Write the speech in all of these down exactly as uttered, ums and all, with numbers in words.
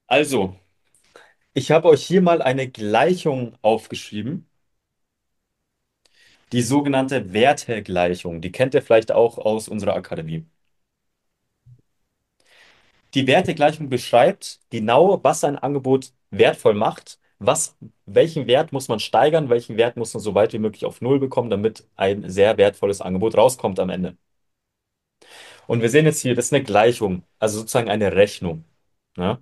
Also, ich habe euch hier mal eine Gleichung aufgeschrieben, die sogenannte Wertegleichung. Die kennt ihr vielleicht auch aus unserer Akademie. Die Wertegleichung beschreibt genau, was ein Angebot wertvoll macht, was, welchen Wert muss man steigern, welchen Wert muss man so weit wie möglich auf Null bekommen, damit ein sehr wertvolles Angebot rauskommt am Ende. Und wir sehen jetzt hier, das ist eine Gleichung, also sozusagen eine Rechnung. Ja?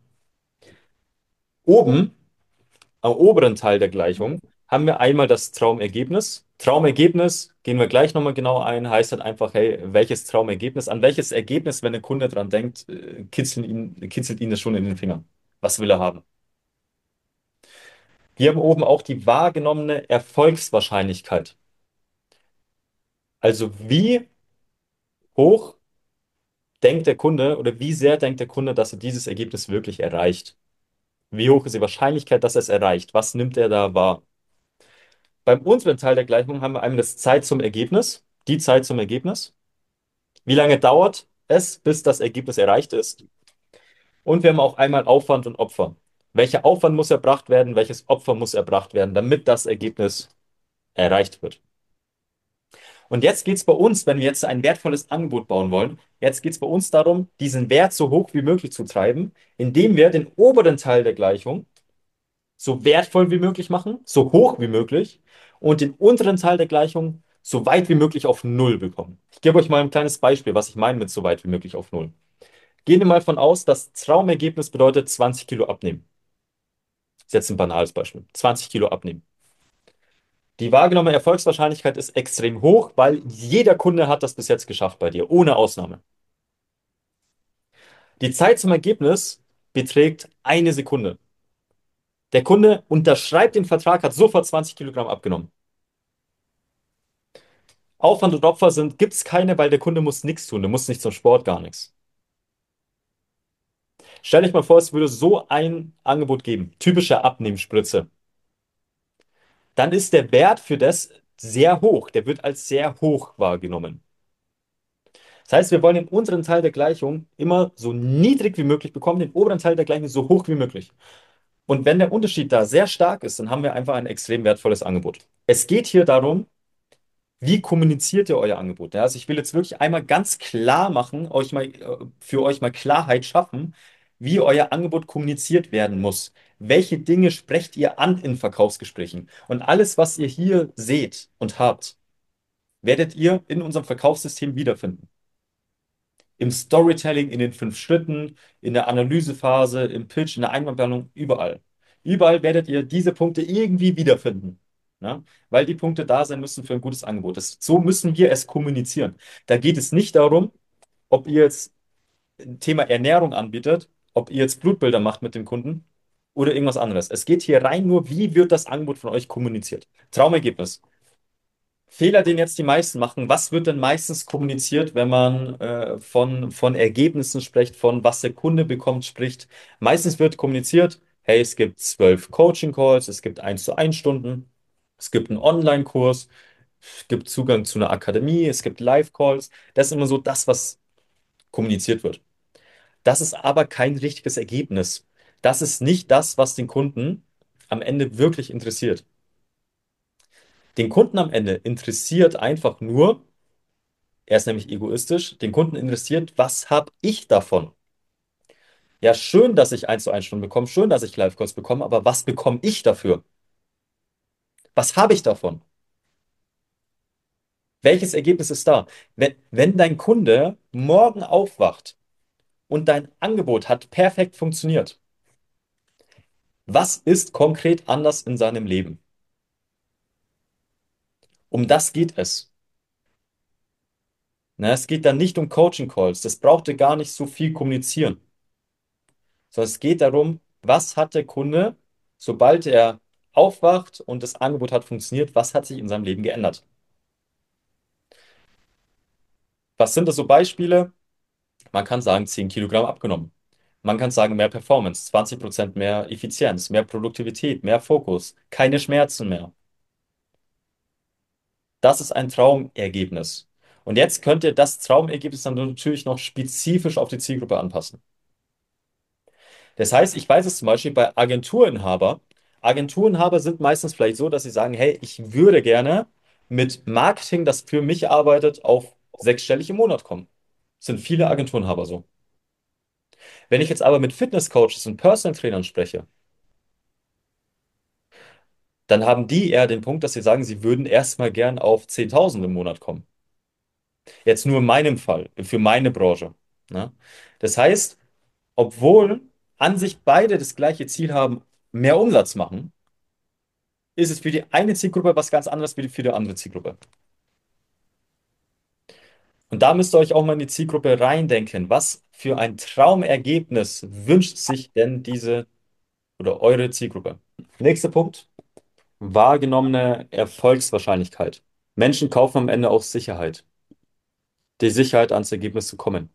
Oben Am oberen Teil der Gleichung haben wir einmal das Traumergebnis. Traumergebnis, gehen wir gleich nochmal genau ein, heißt halt einfach, hey, welches Traumergebnis, an welches Ergebnis, wenn der Kunde dran denkt, äh, kitzeln ihn, kitzelt ihn das schon in den Fingern. Was will er haben? Wir haben oben auch die wahrgenommene Erfolgswahrscheinlichkeit. Also wie hoch denkt der Kunde oder wie sehr denkt der Kunde, dass er dieses Ergebnis wirklich erreicht? Wie hoch ist die Wahrscheinlichkeit, dass er es erreicht? Was nimmt er da wahr? Beim unteren Teil der Gleichung haben wir einmal das Zeit zum Ergebnis, die Zeit zum Ergebnis. Wie lange dauert es, bis das Ergebnis erreicht ist? Und wir haben auch einmal Aufwand und Opfer. Welcher Aufwand muss erbracht werden? Welches Opfer muss erbracht werden, damit das Ergebnis erreicht wird? Und jetzt geht es bei uns, wenn wir jetzt ein wertvolles Angebot bauen wollen, jetzt geht es bei uns darum, diesen Wert so hoch wie möglich zu treiben, indem wir den oberen Teil der Gleichung so wertvoll wie möglich machen, so hoch wie möglich und den unteren Teil der Gleichung so weit wie möglich auf Null bekommen. Ich gebe euch mal ein kleines Beispiel, was ich meine mit so weit wie möglich auf Null. Gehen wir mal von aus, das Traumergebnis bedeutet zwanzig Kilo abnehmen. Das ist jetzt ein banales Beispiel. zwanzig Kilo abnehmen. Die wahrgenommene Erfolgswahrscheinlichkeit ist extrem hoch, weil jeder Kunde hat das bis jetzt geschafft bei dir, ohne Ausnahme. Die Zeit zum Ergebnis beträgt eine Sekunde. Der Kunde unterschreibt den Vertrag, hat sofort zwanzig Kilogramm abgenommen. Aufwand und Opfer sind, gibt es keine, weil der Kunde muss nichts tun, der muss nicht zum Sport, gar nichts. Stell dich mal vor, es würde so ein Angebot geben, typische Abnehmspritze. Dann ist der Wert für das sehr hoch, der wird als sehr hoch wahrgenommen. Das heißt, wir wollen den unteren Teil der Gleichung immer so niedrig wie möglich bekommen, den oberen Teil der Gleichung so hoch wie möglich. Und wenn der Unterschied da sehr stark ist, dann haben wir einfach ein extrem wertvolles Angebot. Es geht hier darum, wie kommuniziert ihr euer Angebot? Ja, also ich will jetzt wirklich einmal ganz klar machen, euch mal, äh, für euch mal Klarheit schaffen, wie euer Angebot kommuniziert werden muss. Welche Dinge sprecht ihr an in Verkaufsgesprächen? Und alles, was ihr hier seht und habt, werdet ihr in unserem Verkaufssystem wiederfinden. Im Storytelling, in den fünf Schritten, in der Analysephase, im Pitch, in der Einwandbehandlung, überall. Überall werdet ihr diese Punkte irgendwie wiederfinden. Ja? Weil die Punkte da sein müssen für ein gutes Angebot. Das, so müssen wir es kommunizieren. Da geht es nicht darum, ob ihr jetzt ein Thema Ernährung anbietet, ob ihr jetzt Blutbilder macht mit dem Kunden oder irgendwas anderes. Es geht hier rein nur, wie wird das Angebot von euch kommuniziert. Traumergebnis. Fehler, den jetzt die meisten machen. Was wird denn meistens kommuniziert, wenn man äh, von, von Ergebnissen spricht, von was der Kunde bekommt, spricht? Meistens wird kommuniziert, hey, es gibt zwölf Coaching-Calls, es gibt eins zu eins Stunden, es gibt einen Online-Kurs, es gibt Zugang zu einer Akademie, es gibt Live-Calls. Das ist immer so das, was kommuniziert wird. Das ist aber kein richtiges Ergebnis. Das ist nicht das, was den Kunden am Ende wirklich interessiert. Den Kunden am Ende interessiert einfach nur, er ist nämlich egoistisch. Den Kunden interessiert, was habe ich davon? Ja, schön, dass ich eins zu eins Stunden bekomme, schön, dass ich Live-Calls bekomme, aber was bekomme ich dafür? Was habe ich davon? Welches Ergebnis ist da? Wenn, wenn dein Kunde morgen aufwacht und dein Angebot hat perfekt funktioniert, was ist konkret anders in seinem Leben? Um das geht es. Na, es geht dann nicht um Coaching-Calls. Das braucht ihr gar nicht so viel kommunizieren. Sondern es geht darum, was hat der Kunde, sobald er aufwacht und das Angebot hat funktioniert, was hat sich in seinem Leben geändert? Was sind das so Beispiele? Man kann sagen, zehn Kilogramm abgenommen. Man kann sagen, mehr Performance, zwanzig Prozent mehr Effizienz, mehr Produktivität, mehr Fokus, keine Schmerzen mehr. Das ist ein Traumergebnis. Und jetzt könnt ihr das Traumergebnis dann natürlich noch spezifisch auf die Zielgruppe anpassen. Das heißt, ich weiß es zum Beispiel bei Agenturinhaber. Agenturinhaber sind meistens vielleicht so, dass sie sagen, hey, ich würde gerne mit Marketing, das für mich arbeitet, auf sechsstellig im Monat kommen. Sind viele Agenturinhaber so. Wenn ich jetzt aber mit Fitnesscoaches und Personal Trainern spreche, dann haben die eher den Punkt, dass sie sagen, sie würden erstmal gern auf zehntausend im Monat kommen. Jetzt nur in meinem Fall, für meine Branche. Ne? Das heißt, obwohl an sich beide das gleiche Ziel haben, mehr Umsatz machen, ist es für die eine Zielgruppe was ganz anderes wie für die andere Zielgruppe. Und da müsst ihr euch auch mal in die Zielgruppe reindenken. Was für ein Traumergebnis wünscht sich denn diese oder eure Zielgruppe? Nächster Punkt. Wahrgenommene Erfolgswahrscheinlichkeit. Menschen kaufen am Ende auch Sicherheit. Die Sicherheit, ans Ergebnis zu kommen.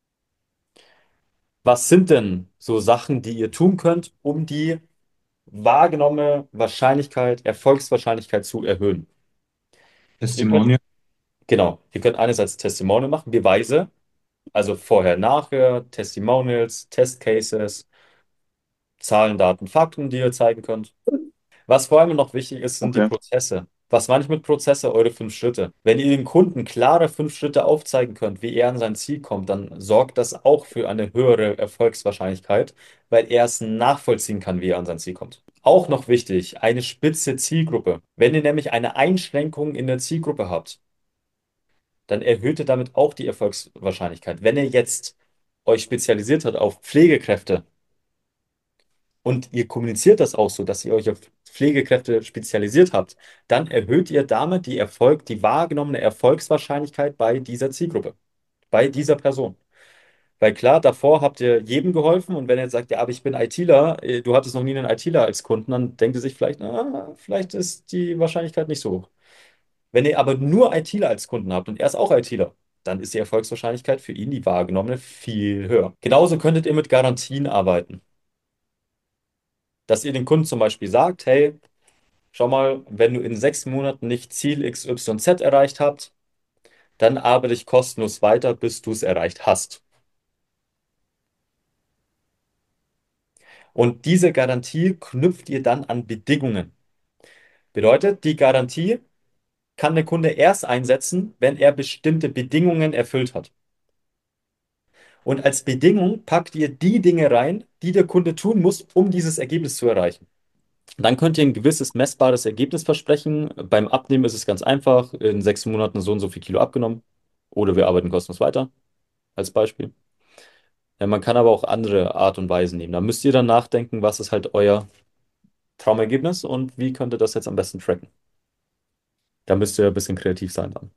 Was sind denn so Sachen, die ihr tun könnt, um die wahrgenommene Wahrscheinlichkeit, Erfolgswahrscheinlichkeit zu erhöhen? Ihr könnt, Testimonial. genau, ihr könnt einerseits Testimonial machen, Beweise, also vorher, nachher, Testimonials, Testcases, Zahlen, Daten, Fakten, die ihr zeigen könnt. Was vor allem noch wichtig ist, sind die Okay. Prozesse. Was meine ich mit Prozesse? Eure fünf Schritte. Wenn ihr dem Kunden klare fünf Schritte aufzeigen könnt, wie er an sein Ziel kommt, dann sorgt das auch für eine höhere Erfolgswahrscheinlichkeit, weil er es nachvollziehen kann, wie er an sein Ziel kommt. Auch noch wichtig, eine spitze Zielgruppe. Wenn ihr nämlich eine Einschränkung in der Zielgruppe habt, dann erhöht ihr damit auch die Erfolgswahrscheinlichkeit. Wenn ihr jetzt euch spezialisiert habt auf Pflegekräfte, und ihr kommuniziert das auch so, dass ihr euch auf Pflegekräfte spezialisiert habt, dann erhöht ihr damit die Erfolg, die wahrgenommene Erfolgswahrscheinlichkeit bei dieser Zielgruppe, bei dieser Person. Weil klar, davor habt ihr jedem geholfen und wenn er jetzt sagt, ja, aber ich bin ITler, äh, du hattest noch nie einen ITler als Kunden, dann denkt ihr sich vielleicht, na, vielleicht ist die Wahrscheinlichkeit nicht so hoch. Wenn ihr aber nur ITler als Kunden habt und er ist auch ITler, dann ist die Erfolgswahrscheinlichkeit für ihn, die wahrgenommene, viel höher. Genauso könntet ihr mit Garantien arbeiten. Dass ihr den Kunden zum Beispiel sagt, hey, schau mal, wenn du in sechs Monaten nicht Ziel X Y Z erreicht habt, dann arbeite ich kostenlos weiter, bis du es erreicht hast. Und diese Garantie knüpft ihr dann an Bedingungen. Bedeutet, die Garantie kann der Kunde erst einsetzen, wenn er bestimmte Bedingungen erfüllt hat. Und als Bedingung packt ihr die Dinge rein, die der Kunde tun muss, um dieses Ergebnis zu erreichen. Dann könnt ihr ein gewisses messbares Ergebnis versprechen. Beim Abnehmen ist es ganz einfach. In sechs Monaten so und so viel Kilo abgenommen. Oder wir arbeiten kostenlos weiter, als Beispiel. Ja, man kann aber auch andere Art und Weisen nehmen. Da müsst ihr dann nachdenken, was ist halt euer Traumergebnis und wie könnt ihr das jetzt am besten tracken. Da müsst ihr ein bisschen kreativ sein dann.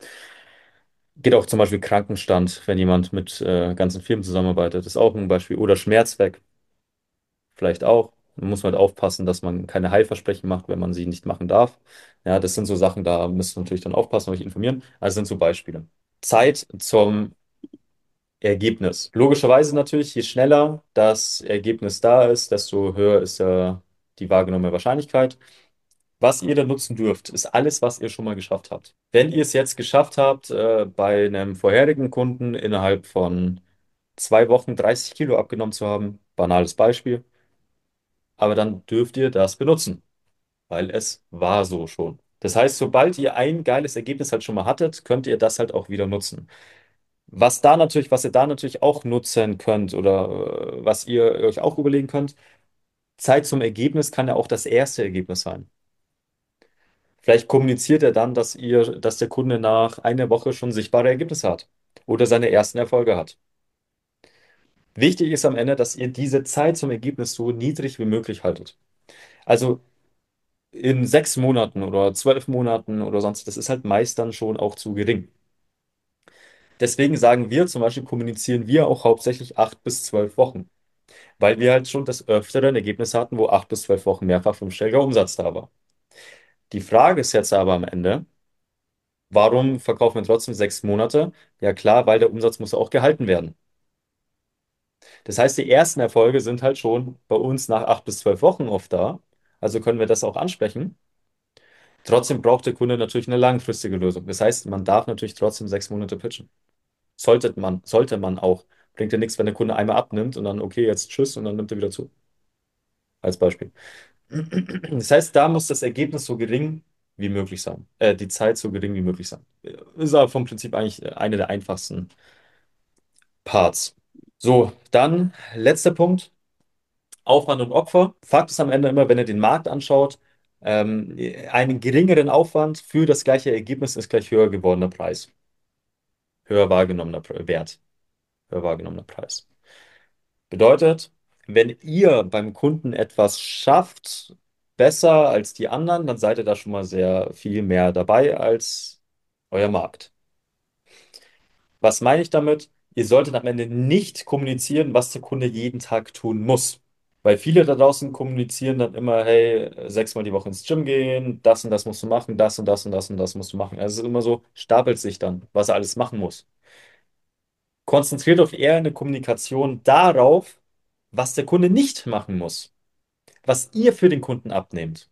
Geht auch zum Beispiel Krankenstand, wenn jemand mit äh, ganzen Firmen zusammenarbeitet, ist auch ein Beispiel. Oder Schmerz weg, vielleicht auch. Da muss man halt aufpassen, dass man keine Heilversprechen macht, wenn man sie nicht machen darf. Ja, das sind so Sachen, da müsst ihr natürlich dann aufpassen und euch informieren. Also sind so Beispiele. Zeit zum Ergebnis. Logischerweise natürlich, je schneller das Ergebnis da ist, desto höher ist äh, die wahrgenommene Wahrscheinlichkeit. Was ihr da nutzen dürft, ist alles, was ihr schon mal geschafft habt. Wenn ihr es jetzt geschafft habt, äh, bei einem vorherigen Kunden innerhalb von zwei Wochen dreißig Kilo abgenommen zu haben, banales Beispiel, aber dann dürft ihr das benutzen, weil es war so schon. Das heißt, sobald ihr ein geiles Ergebnis halt schon mal hattet, könnt ihr das halt auch wieder nutzen. Was da natürlich, was ihr da natürlich auch nutzen könnt oder äh, was ihr euch auch überlegen könnt, Zeit zum Ergebnis kann ja auch das erste Ergebnis sein. Vielleicht kommuniziert er dann, dass ihr, dass der Kunde nach einer Woche schon sichtbare Ergebnisse hat oder seine ersten Erfolge hat. Wichtig ist am Ende, dass ihr diese Zeit zum Ergebnis so niedrig wie möglich haltet. Also in sechs Monaten oder zwölf Monaten oder sonst, das ist halt meist dann schon auch zu gering. Deswegen sagen wir zum Beispiel, kommunizieren wir auch hauptsächlich acht bis zwölf Wochen. Weil wir halt schon des Öfteren Ergebnisse hatten, wo acht bis zwölf Wochen mehrfach fünfstelliger Umsatz da war. Die Frage ist jetzt aber am Ende, warum verkaufen wir trotzdem sechs Monate? Ja klar, weil der Umsatz muss auch gehalten werden. Das heißt, die ersten Erfolge sind halt schon bei uns nach acht bis zwölf Wochen oft da. Also können wir das auch ansprechen. Trotzdem braucht der Kunde natürlich eine langfristige Lösung. Das heißt, man darf natürlich trotzdem sechs Monate pitchen. Sollte man, sollte man auch. Bringt ja nichts, wenn der Kunde einmal abnimmt und dann, okay, jetzt tschüss und dann nimmt er wieder zu. Als Beispiel. Das heißt, da muss das Ergebnis so gering wie möglich sein. Äh, die Zeit so gering wie möglich sein. Ist aber vom Prinzip eigentlich einer der einfachsten Parts. So, dann letzter Punkt. Aufwand und Opfer. Fakt ist am Ende immer, wenn ihr den Markt anschaut, ähm, einen geringeren Aufwand für das gleiche Ergebnis ist gleich höher gewordener Preis. Höher wahrgenommener Pre- Wert. Höher wahrgenommener Preis. Bedeutet, wenn ihr beim Kunden etwas schafft, besser als die anderen, dann seid ihr da schon mal sehr viel mehr dabei als euer Markt. Was meine ich damit? Ihr solltet am Ende nicht kommunizieren, was der Kunde jeden Tag tun muss. Weil viele da draußen kommunizieren dann immer, hey, sechsmal die Woche ins Gym gehen, das und das musst du machen, das und das und das und das musst du machen. Also es ist immer so, stapelt sich dann, was er alles machen muss. Konzentriert euch eher in der Kommunikation darauf, was der Kunde nicht machen muss, was ihr für den Kunden abnehmt.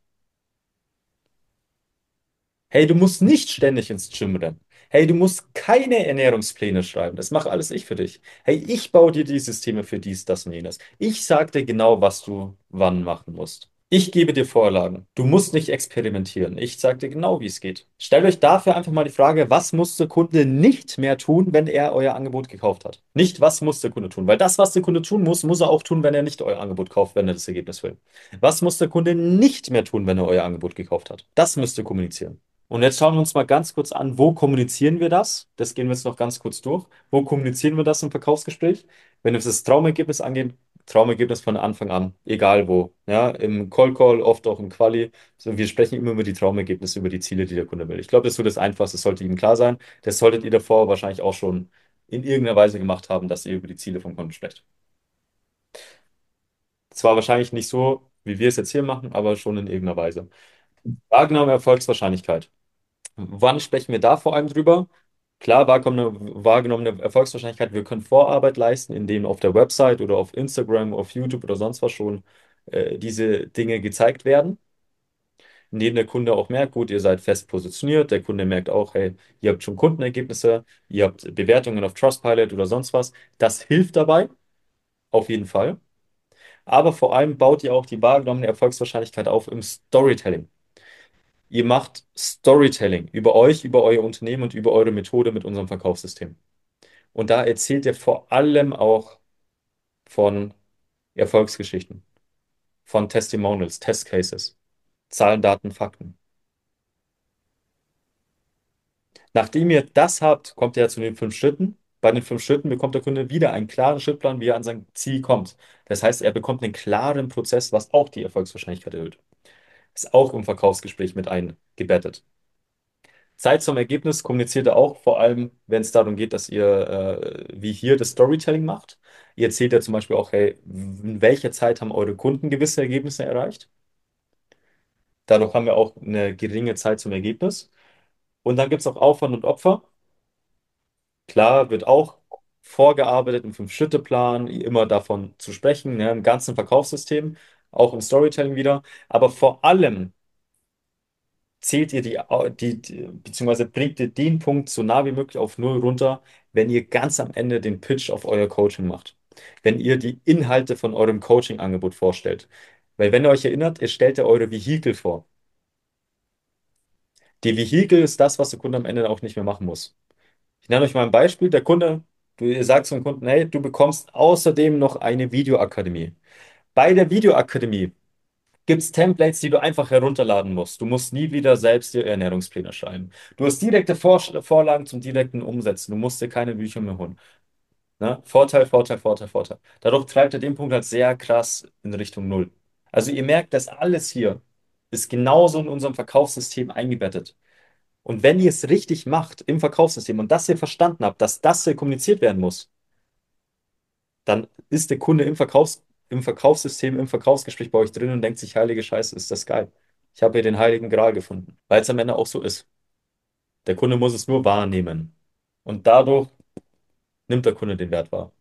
Hey, du musst nicht ständig ins Gym rennen. Hey, du musst keine Ernährungspläne schreiben. Das mache alles ich für dich. Hey, ich baue dir die Systeme für dies, das und jenes. Ich sage dir genau, was du wann machen musst. Ich gebe dir Vorlagen. Du musst nicht experimentieren. Ich sage dir genau, wie es geht. Stellt euch dafür einfach mal die Frage, was muss der Kunde nicht mehr tun, wenn er euer Angebot gekauft hat? Nicht, was muss der Kunde tun? Weil das, was der Kunde tun muss, muss er auch tun, wenn er nicht euer Angebot kauft, wenn er das Ergebnis will. Was muss der Kunde nicht mehr tun, wenn er euer Angebot gekauft hat? Das müsst ihr kommunizieren. Und jetzt schauen wir uns mal ganz kurz an, wo kommunizieren wir das? Das gehen wir jetzt noch ganz kurz durch. Wo kommunizieren wir das im Verkaufsgespräch? Wenn es das Traumergebnis angeht, Traumergebnis von Anfang an, egal wo. Ja, im Cold Call, oft auch im Quali. So, wir sprechen immer über die Traumergebnisse, über die Ziele, die der Kunde will. Ich glaube, das ist so das Einfachste, das sollte Ihnen klar sein. Das solltet ihr davor wahrscheinlich auch schon in irgendeiner Weise gemacht haben, dass ihr über die Ziele vom Kunden sprecht. Zwar wahrscheinlich nicht so, wie wir es jetzt hier machen, aber schon in irgendeiner Weise. Wahrgenommene Erfolgswahrscheinlichkeit. Wann sprechen wir da vor allem drüber? Klar, wahrgenommene, wahrgenommene Erfolgswahrscheinlichkeit, wir können Vorarbeit leisten, indem auf der Website oder auf Instagram, auf YouTube oder sonst was schon äh, diese Dinge gezeigt werden, indem der Kunde auch merkt, gut, ihr seid fest positioniert, der Kunde merkt auch, hey, ihr habt schon Kundenergebnisse, ihr habt Bewertungen auf Trustpilot oder sonst was. Das hilft dabei, auf jeden Fall. Aber vor allem baut ihr auch die wahrgenommene Erfolgswahrscheinlichkeit auf im Storytelling. Ihr macht Storytelling über euch, über euer Unternehmen und über eure Methode mit unserem Verkaufssystem. Und da erzählt ihr vor allem auch von Erfolgsgeschichten, von Testimonials, Testcases, Zahlen, Daten, Fakten. Nachdem ihr das habt, kommt ihr zu den fünf Schritten. Bei den fünf Schritten bekommt der Kunde wieder einen klaren Schrittplan, wie er an sein Ziel kommt. Das heißt, er bekommt einen klaren Prozess, was auch die Erfolgswahrscheinlichkeit erhöht. Ist auch im Verkaufsgespräch mit eingebettet. Zeit zum Ergebnis kommuniziert er auch, vor allem wenn es darum geht, dass ihr, äh, wie hier, das Storytelling macht. Ihr erzählt ja zum Beispiel auch, hey, in welcher Zeit haben eure Kunden gewisse Ergebnisse erreicht? Dadurch haben wir auch eine geringe Zeit zum Ergebnis. Und dann gibt es auch Aufwand und Opfer. Klar, wird auch vorgearbeitet im Fünf-Schritte-Plan, immer davon zu sprechen, ne, im ganzen Verkaufssystem, auch im Storytelling wieder. Aber vor allem zählt ihr die, die, die, beziehungsweise bringt ihr den Punkt so nah wie möglich auf Null runter, wenn ihr ganz am Ende den Pitch auf euer Coaching macht. Wenn ihr die Inhalte von eurem Coaching-Angebot vorstellt. Weil wenn ihr euch erinnert, ihr stellt ja eure Vehikel vor. Die Vehikel ist das, was der Kunde am Ende auch nicht mehr machen muss. Ich nenne euch mal ein Beispiel. Der Kunde, du ihr sagst zum Kunden, hey, du bekommst außerdem noch eine Videoakademie. Bei der Videoakademie gibt es Templates, die du einfach herunterladen musst. Du musst nie wieder selbst dir Ernährungspläne schreiben. Du hast direkte Vor Vorlagen zum direkten Umsetzen. Du musst dir keine Bücher mehr holen. Ne? Vorteil, Vorteil, Vorteil, Vorteil. Dadurch treibt er den Punkt halt sehr krass in Richtung Null. Also ihr merkt, das alles hier ist genauso in unserem Verkaufssystem eingebettet. Und wenn ihr es richtig macht im Verkaufssystem und das ihr verstanden habt, dass das hier kommuniziert werden muss, dann ist der Kunde im Verkaufs im Verkaufssystem, im Verkaufsgespräch bei euch drin und denkt sich, heilige Scheiße, ist das geil. Ich habe hier den heiligen Gral gefunden, weil es am Ende auch so ist. Der Kunde muss es nur wahrnehmen. Und dadurch nimmt der Kunde den Wert wahr.